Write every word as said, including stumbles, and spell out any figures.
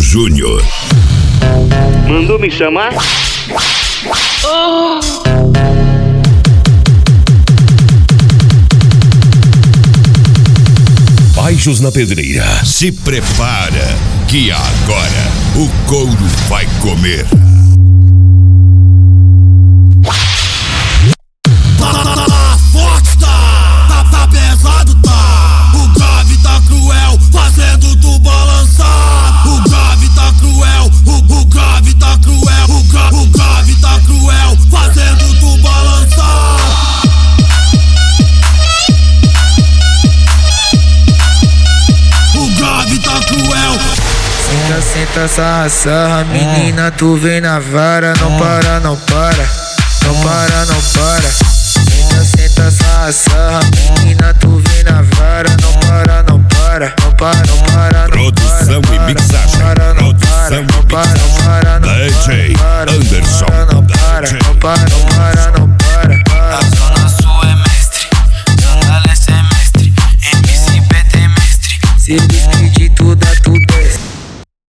Júnior. Mandou me chamar? Oh. Baixos na Pedreira. Se prepara, que agora o couro vai comer. Tá, tá, tá, tá forte, tá, tá, tá pesado, tá. O grave tá cruel, fazendo tu balançar. O grave tá cruel, o, o grave tá cruel. O, gra, o grave tá cruel, fazendo tu balançar. O grave tá cruel. Senta, senta, sarra, sarra, menina, tu vem na vara. Não para, não para, não para, não para. Senta, senta, sarra, sarra, menina, tu vem na vara. Não para, não para, não para, não para, não para. Produção e mixagem. Não para, não para, não para, não para, não para. D J